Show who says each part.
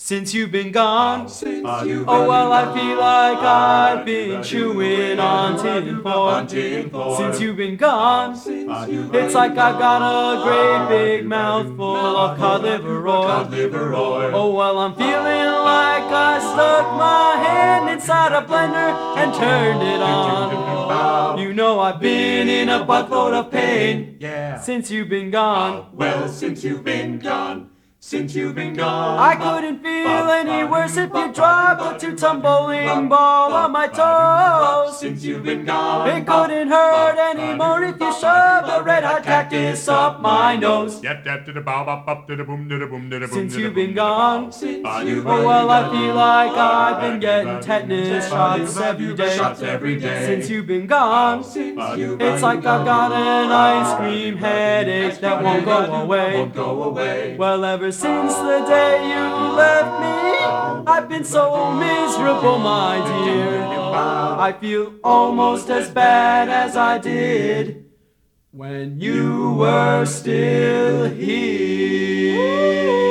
Speaker 1: Since you've been gone,
Speaker 2: Oh
Speaker 1: well, I feel like I've been chewing on tin foil. Since you've been gone, it's like I've got a great big mouthful of cod liver oil. Oh well, I'm feeling like I stuck my hand inside a blender and turned it on. You know I've been in a buttload of pain since you've been gone.
Speaker 2: Well, since you've been gone. Since you've been gone,
Speaker 1: I couldn't feel any worse if you dropped a two-ton bowling ball on my toes.
Speaker 2: Since you've been gone,
Speaker 1: It couldn't hurt anymore if you shoved a red-hot cactus up my nose. Since you've been gone, oh well, I feel like I've been getting tetanus shots every day. Since you've been gone, it's like I've got an ice cream headache that won't go away. Well, ever since the day you left me, I've been so miserable, my dear. I feel almost as bad as I did when you were still here.